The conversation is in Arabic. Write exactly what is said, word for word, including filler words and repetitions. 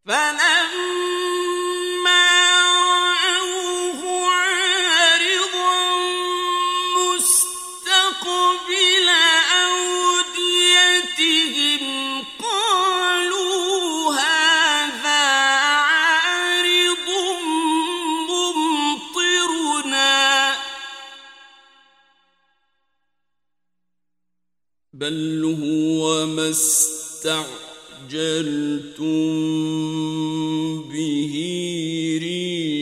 فلما رأوه عارضا مستقبل أوديتهم قالوا هذا عارض ممطرنا بل هو ما استعجلتم به ريح